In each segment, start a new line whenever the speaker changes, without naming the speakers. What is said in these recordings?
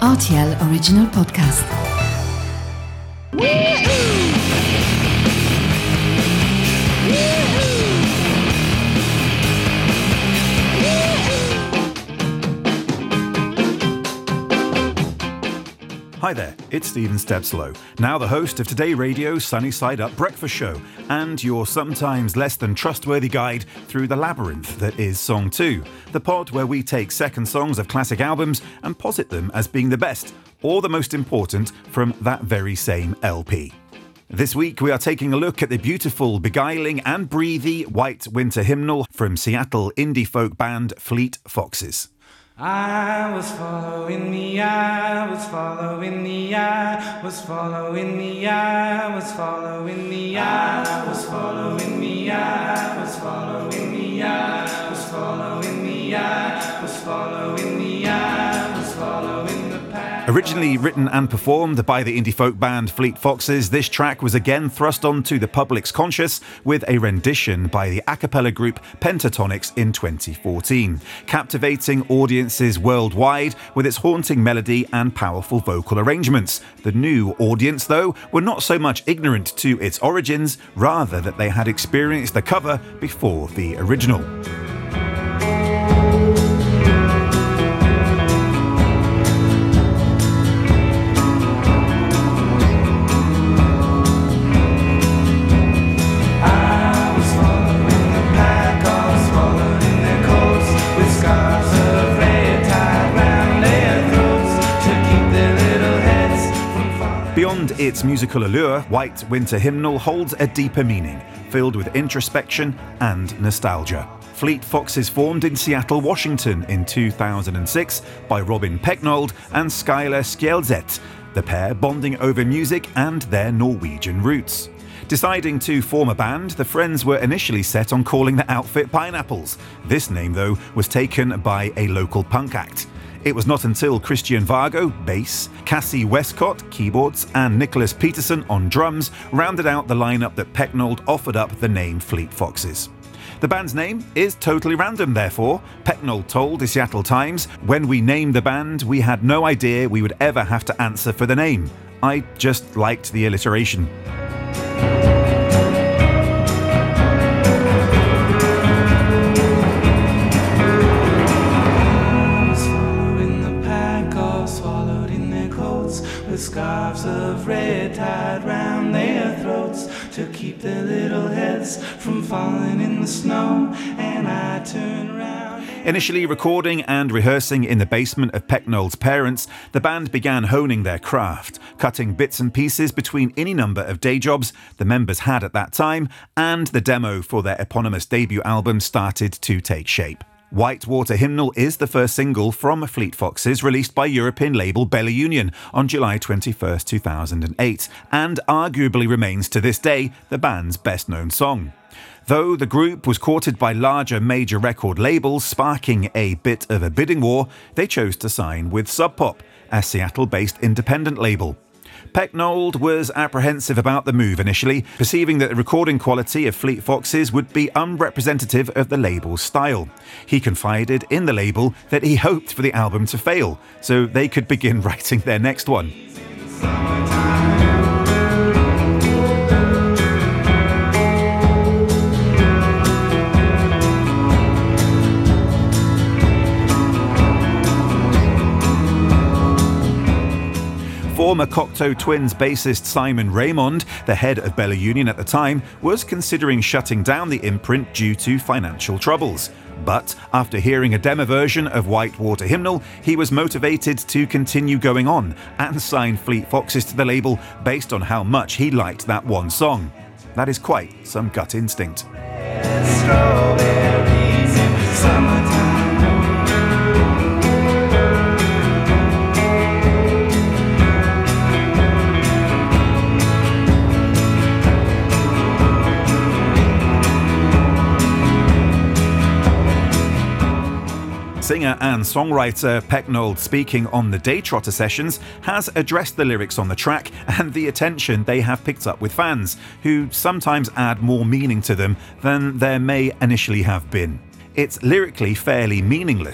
RTL Original Podcast.
Hi there, it's Stephen Stepslow, now the host of Today Radio's Sunny Side Up breakfast show, and your sometimes less than trustworthy guide through the labyrinth that is Song 2, the pod where we take second songs of classic albums and posit them as being the best, or the most important, from that very same LP. This week we are taking a look at the beautiful, beguiling and breathy White Winter Hymnal from Seattle indie folk band Fleet Foxes.
I was following the eye, was following the eye, was following the eye, was following the eye, was following the eye, was following the eye, was following the eye, was following the eye, was following the path.
Originally written and performed by the indie folk band Fleet Foxes, this track was again thrust onto the public's conscious with a rendition by the a cappella group Pentatonix in 2014, captivating audiences worldwide with its haunting melody and powerful vocal arrangements. The new audience, though, were not so much ignorant to its origins, rather that they had experienced the cover before the original. Beyond its musical allure, White Winter Hymnal holds a deeper meaning, filled with introspection and nostalgia. Fleet Foxes formed in Seattle, Washington in 2006 by Robin Pecknold and Skylar Skjelzet, the pair bonding over music and their Norwegian roots. Deciding to form a band, the friends were initially set on calling the outfit Pineapples. This name, though, was taken by a local punk act. It was not until Christian Vargo, bass, Cassie Westcott, keyboards, and Nicholas Peterson on drums rounded out the lineup that Pecknold offered up the name Fleet Foxes. The band's name is totally random, therefore. Pecknold told the Seattle Times, "When we named the band, we had no idea we would ever have to answer for the name. I just liked the alliteration."
Scarves of red tied round their throats to keep their little heads from falling in the snow, and I turn around.
Initially recording and rehearsing in the basement of Pecknold's parents, the band began honing their craft, cutting bits and pieces between any number of day jobs the members had at that time, and the demo for their eponymous debut album started to take shape. White Water Hymnal is the first single from Fleet Foxes released by European label Bella Union on July 21, 2008, and arguably remains to this day the band's best-known song. Though the group was courted by larger major record labels, sparking a bit of a bidding war, they chose to sign with Sub Pop, a Seattle-based independent label. Pecknold was apprehensive about the move initially, perceiving that the recording quality of Fleet Foxes would be unrepresentative of the label's style. He confided in the label that he hoped for the album to fail, so they could begin writing their next one. Former Cocteau Twins bassist Simon Raymond, the head of Bella Union at the time, was considering shutting down the imprint due to financial troubles. But after hearing a demo version of White Water Hymnal, he was motivated to continue going on and sign Fleet Foxes to the label based on how much he liked that one song. That is quite some gut instinct.
Strawberries in summertime.
Singer and songwriter Pecknold, speaking on the Daytrotter sessions, has addressed the lyrics on the track and the attention they have picked up with fans, who sometimes add more meaning to them than there may initially have been. It's lyrically fairly meaningless.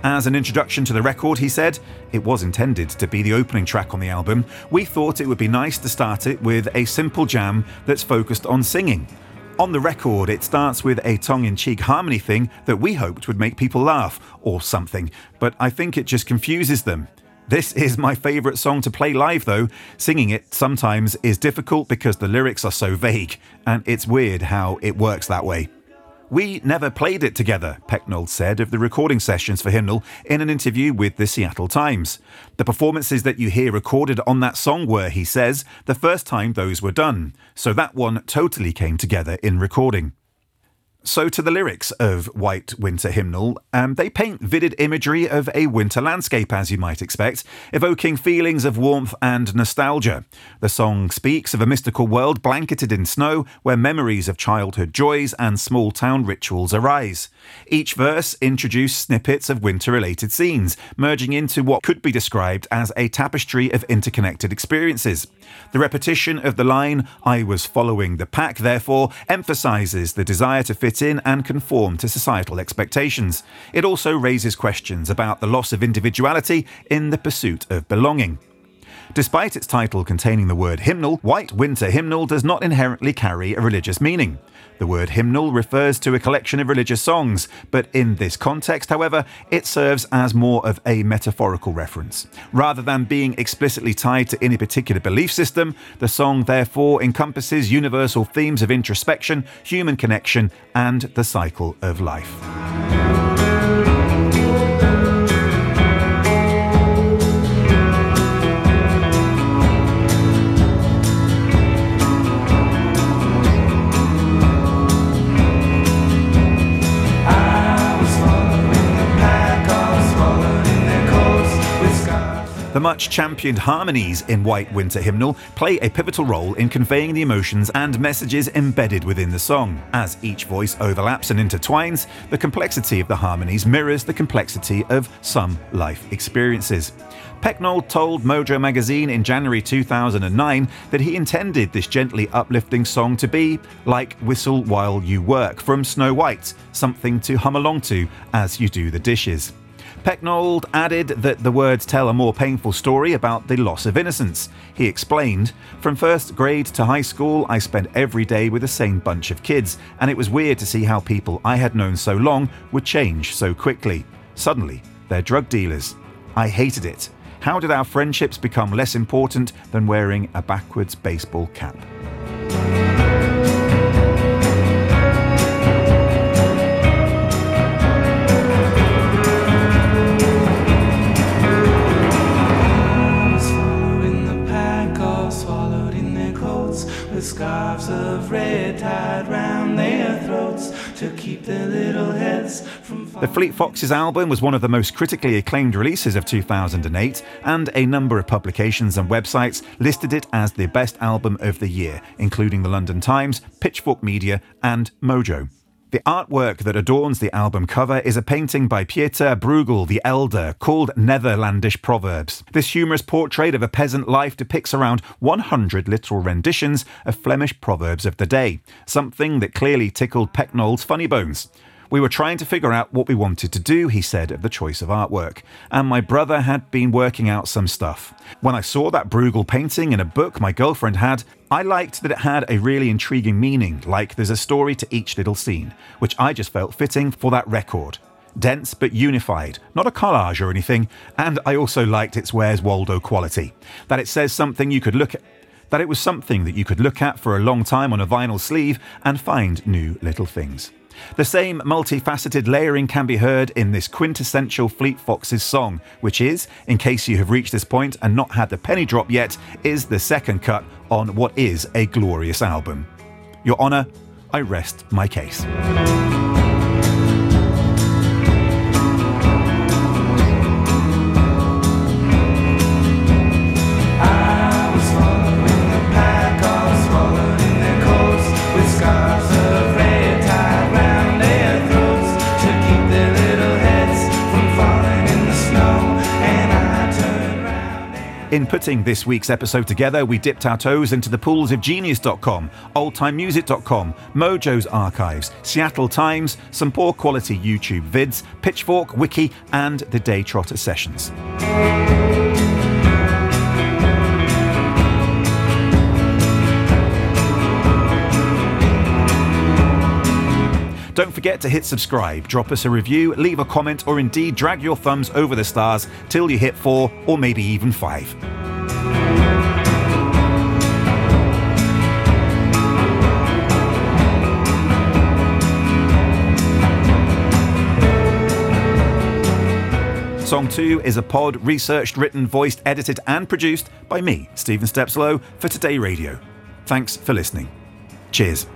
As an introduction to the record, he said, "It was intended to be the opening track on the album. We thought it would be nice to start it with a simple jam that's focused on singing. On the record, it starts with a tongue-in-cheek harmony thing that we hoped would make people laugh, or something, but I think it just confuses them. This is my favourite song to play live though. Singing it sometimes is difficult because the lyrics are so vague, and it's weird how it works that way." "We never played it together," Pecknold said of the recording sessions for Hymnal in an interview with the Seattle Times. "The performances that you hear recorded on that song were," he says, "the first time those were done. So that one totally came together in recording." So to the lyrics of White Winter Hymnal, they paint vivid imagery of a winter landscape, as you might expect, evoking feelings of warmth and nostalgia. The song speaks of a mystical world blanketed in snow where memories of childhood joys and small-town rituals arise. Each verse introduced snippets of winter-related scenes, merging into what could be described as a tapestry of interconnected experiences. The repetition of the line, "I was following the pack," therefore, emphasises the desire to fit in and conform to societal expectations. It also raises questions about the loss of individuality in the pursuit of belonging. Despite its title containing the word hymnal, White Winter Hymnal does not inherently carry a religious meaning. The word hymnal refers to a collection of religious songs, but in this context, however, it serves as more of a metaphorical reference. Rather than being explicitly tied to any particular belief system, the song therefore encompasses universal themes of introspection, human connection, and the cycle of life. The much-championed harmonies in White Winter Hymnal play a pivotal role in conveying the emotions and messages embedded within the song. As each voice overlaps and intertwines, the complexity of the harmonies mirrors the complexity of some life experiences. Pecknold told Mojo magazine in January 2009 that he intended this gently uplifting song to be like Whistle While You Work from Snow White, something to hum along to as you do the dishes. Pecknold added that the words tell a more painful story about the loss of innocence. He explained, "From first grade to high school, I spent every day with the same bunch of kids, and it was weird to see how people I had known so long would change so quickly. Suddenly, they're drug dealers. I hated it. How did our friendships become less important than wearing a backwards baseball cap?"
Scarves of red tied round their throats to keep their little heads from
The Fleet Foxes album was one of the most critically acclaimed releases of 2008, and a number of publications and websites listed it as the best album of the year, including the London Times, Pitchfork Media, and Mojo. The artwork that adorns the album cover is a painting by Pieter Bruegel the Elder called Netherlandish Proverbs. This humorous portrait of a peasant life depicts around 100 literal renditions of Flemish proverbs of the day, something that clearly tickled Pecknold's funny bones. "We were trying to figure out what we wanted to do," he said of the choice of artwork, "and my brother had been working out some stuff. When I saw that Bruegel painting in a book my girlfriend had, I liked that it had a really intriguing meaning, like there's a story to each little scene, which I just felt fitting for that record. Dense but unified, not a collage or anything, and I also liked its Where's Waldo quality, that it says something you could look at, that it was something that you could look at for a long time on a vinyl sleeve and find new little things." The same multifaceted layering can be heard in this quintessential Fleet Foxes song, which is, in case you have reached this point and not had the penny drop yet, is the second cut on what is a glorious album. Your Honour, I rest my case. In putting this week's episode together, we dipped our toes into the pools of Genius.com, OldTimeMusic.com, Mojo's archives, Seattle Times, some poor quality YouTube vids, Pitchfork, Wiki, and the Daytrotter Sessions. Don't forget to hit subscribe, drop us a review, leave a comment, or indeed drag your thumbs over the stars till you hit 4 or maybe even 5. Song 2 is a pod researched, written, voiced, edited and produced by me, Stephen Stepslow, for Today Radio. Thanks for listening. Cheers.